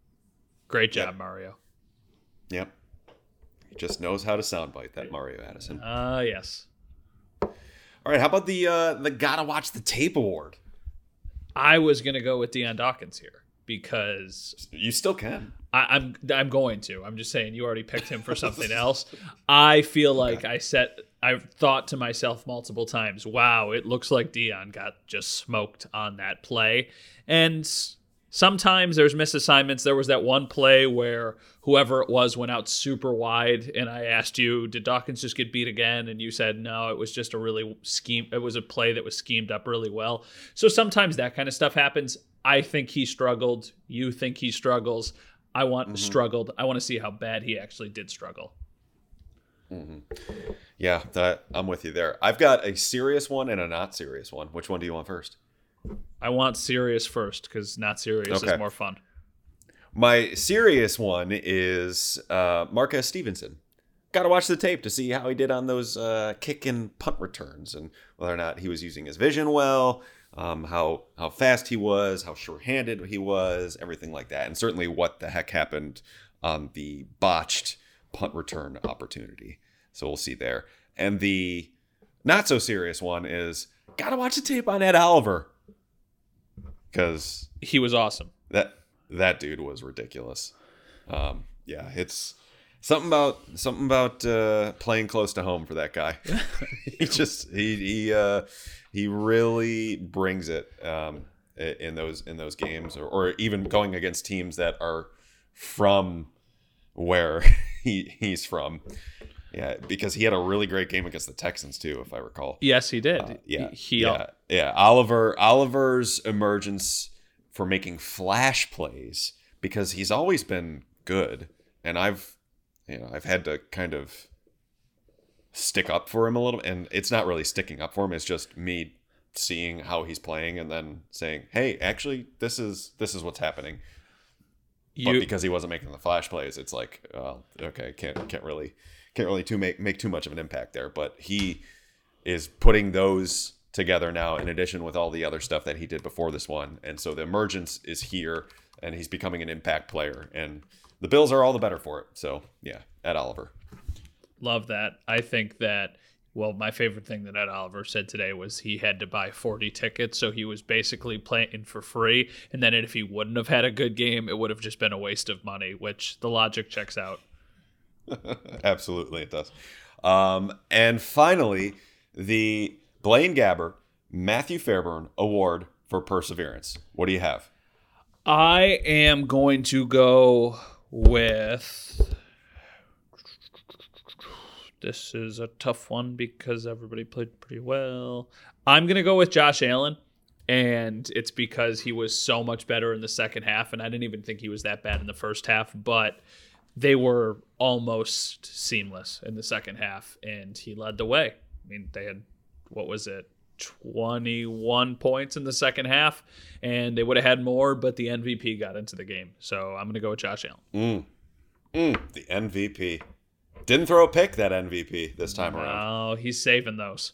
Great job, Yep. Mario. Yep. He just knows how to soundbite, that Mario Addison. Ah, uh, yes. All right, how about the uh, the Gotta Watch the Tape Award? I was going to go with Deion Dawkins here because You still can. I, I'm I'm going to. I'm just saying you already picked him for something else. I feel like I set. I've thought to myself multiple times, "Wow, it looks like Deion got just smoked on that play." And sometimes there's misassignments. There was that one play where whoever it was went out super wide, and I asked you, "Did Dawkins just get beat again?" And you said, "No, it was just a really scheme. It was a play that was schemed up really well." So sometimes that kind of stuff happens. I think he struggled. You think he struggles. I want mm-hmm. struggled. I want to see how bad he actually did struggle. Mm-hmm. Yeah, that, I'm with you there. I've got a serious one and a not serious one. Which one do you want first? I want serious first because not serious Okay. is more fun. My serious one is uh, Marquez Stevenson. Got to watch the tape to see how he did on those uh, kick and punt returns and whether or not he was using his vision well. Um, how how fast he was, how sure-handed he was, everything like that. And certainly what the heck happened on the botched punt return opportunity. So we'll see there. And the not-so-serious one is, gotta watch the tape on Ed Oliver. Because he was awesome. That that dude was ridiculous. Um, yeah, it's something about something about uh, playing close to home for that guy. he just he he uh, he really brings it um, in those in those games, or, or even going against teams that are from where he he's from. Yeah, because he had a really great game against the Texans too, if I recall. Yes, he did. Uh, yeah, he, he yeah, yeah. Oliver Oliver's emergence for making flash plays, because he's always been good, and I've you know I've had to kind of stick up for him a little, and it's not really sticking up for him. It's just me seeing how he's playing and then saying, "Hey, actually, this is this is what's happening." You, but because he wasn't making the flash plays, it's like, well, okay, can't can't really. Can't really too make make too much of an impact there, but he is putting those together now in addition with all the other stuff that he did before this one. And so the emergence is here and he's becoming an impact player, and the Bills are all the better for it. So yeah, Ed Oliver. Love that. I think that, well, my favorite thing that Ed Oliver said today was he had to buy forty tickets, so he was basically playing for free. And then if he wouldn't have had a good game, it would have just been a waste of money, which the logic checks out. Absolutely, it does. Um, and finally, the Blaine Gabbert Matthew Fairburn Award for Perseverance. What do you have? I am going to go with... This is a tough one because everybody played pretty well. I'm going to go with Josh Allen, and it's because he was so much better in the second half, and I didn't even think he was that bad in the first half, but they were almost seamless in the second half, and he led the way. I mean, they had, what was it, twenty-one points in the second half, and they would have had more, but the M V P got into the game. So I'm going to go with Josh Allen. Mm. Mm, the M V P. Didn't throw a pick, that M V P, this time around. Oh, he's saving those.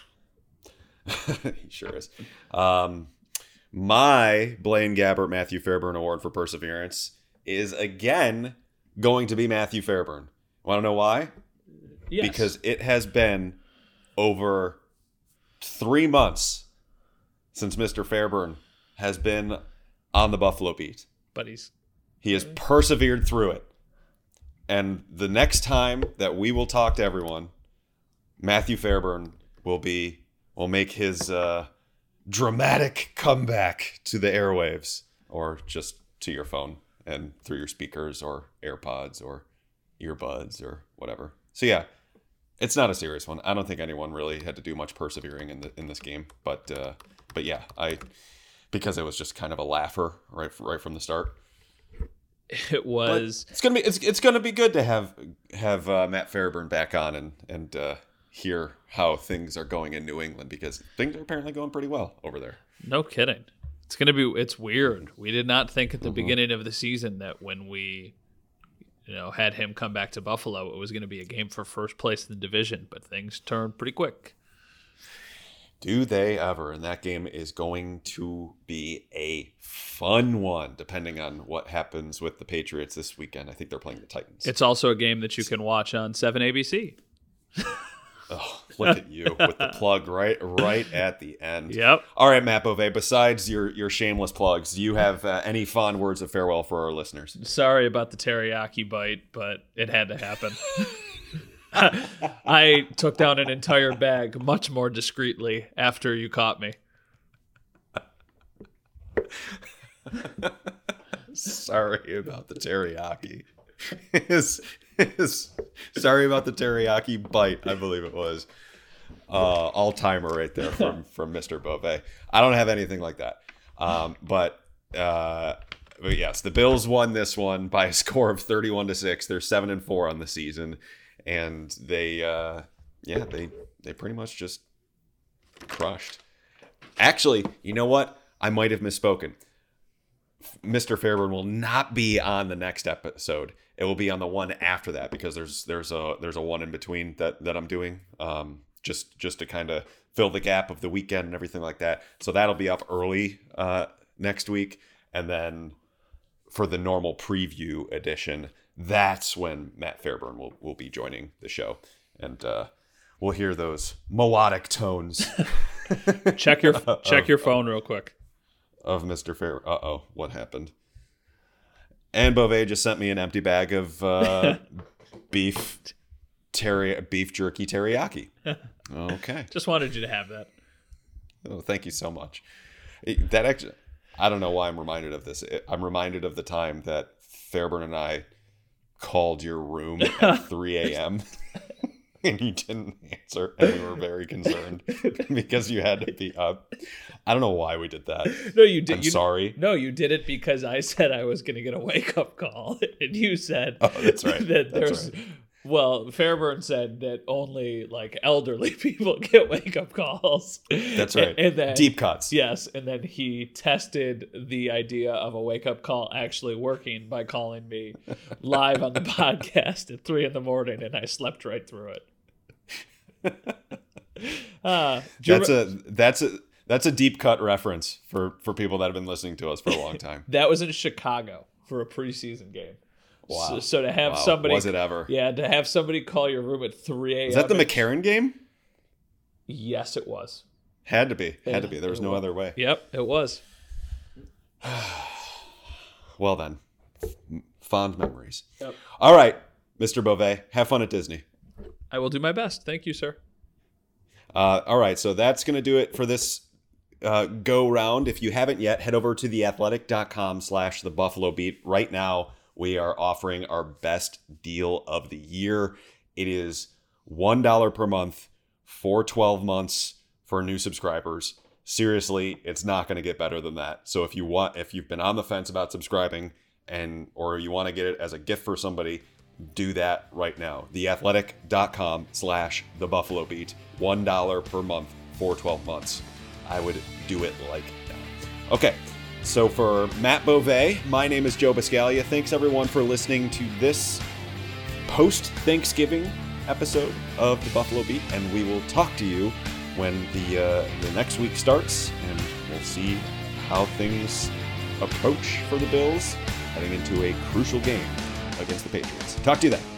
He sure is. Um, my Blaine Gabbert Matthew Fairburn Award for Perseverance is again going to be Matthew Fairburn. Want to know why? Yes. Because it has been over three months since Mister Fairburn has been on the Buffalo Beat. But he's he has persevered through it. And the next time that we will talk to everyone, Matthew Fairburn will be will make his uh, dramatic comeback to the airwaves, or just to your phone and through your speakers or AirPods or earbuds or whatever. So yeah, it's not a serious one. I don't think anyone really had to do much persevering in the in this game, but uh, but yeah, I because it was just kind of a laugher right right from the start. It was. But it's gonna be it's it's gonna be good to have have uh, Matt Fairburn back on and and uh, hear how things are going in New England, because things are apparently going pretty well over there. No kidding. It's gonna be. It's weird. We did not think at the Mm-hmm. beginning of the season that when we, you know, had him come back to Buffalo, it was going to be a game for first place in the division. But things turned pretty quick. Do they ever? And that game is going to be a fun one, depending on what happens with the Patriots this weekend. I think they're playing the Titans. It's also a game that you can watch on seven A B C. Oh, look at you with the plug right right at the end. Yep. All right, Matt Bove, besides your, your shameless plugs, do you have uh, any fond words of farewell for our listeners? Sorry about the teriyaki bite, but it had to happen. I took down an entire bag much more discreetly after you caught me. Sorry about the teriyaki. His, his, sorry about the teriyaki bite, I believe it was. Uh, all-timer right there from, from Mister Bove. I don't have anything like that. Um, but, uh, but yes, the Bills won this one by a score of thirty-one to six. They're seven and four on the season. And they, uh, yeah, they they pretty much just crushed. Actually, you know what? I might have misspoken. Mister Fairburn will not be on the next episode. It will be on the one after that, because there's there's a there's a one in between that, that I'm doing, um, just just to kind of fill the gap of the weekend and everything like that. So that'll be up early uh, next week, and then for the normal preview edition, that's when Matt Fairburn will, will be joining the show. And uh, we'll hear those melodic tones. Check your check of, your phone real quick. Of Mister Fair. Uh-oh, what happened? And Bove just sent me an empty bag of uh, beef teri- beef jerky teriyaki. Okay. Just wanted you to have that. Oh, thank you so much. It- that actually, I don't know why I'm reminded of this. It, I'm reminded of the time that Fairburn and I called your room at three a.m. and you didn't answer, and we were very concerned because you had to be up. I don't know why we did that. No, you did. I'm you, sorry. No, you did it because I said I was going to get a wake up call, and you said, "Oh, that's right." that That's there's. right. Well, Fairburn said that only like elderly people get wake up calls. That's right. And, and then, deep cuts. Yes, and then he tested the idea of a wake up call actually working by calling me live on the podcast at three in the morning, and I slept right through it. Uh, That's a that's a that's a deep cut reference for for people that have been listening to us for a long time. That was in Chicago for a preseason game. Wow. So, so to have Wow. somebody, Was it ever? Yeah, to have somebody call your room at three a.m. Is that the McCarron game? Yes, it was. Had to be. Had to be. There was It no was. other way. Yep, it was. Well then, fond memories. Yep. All right, Mister Bove, have fun at Disney. I will do my best. Thank you, sir. Uh, all right, so that's going to do it for this uh, go round. If you haven't yet, head over to theathletic.com slash the Buffalo Beat. Right now, we are offering our best deal of the year. It is one dollar per month for twelve months for new subscribers. Seriously, it's not going to get better than that. So if you want, if you've been on the fence about subscribing and or you want to get it as a gift for somebody, do that right now. Theathletic.com slash the Buffalo Beat. one dollar per month for twelve months. I would do it like that. Okay, so for Matt Beauvais, my name is Joe Buscaglia. Thanks everyone for listening to this post-Thanksgiving episode of the Buffalo Beat, and we will talk to you when the uh, the next week starts, and we'll see how things approach for the Bills heading into a crucial game against the Patriots. Talk to you then.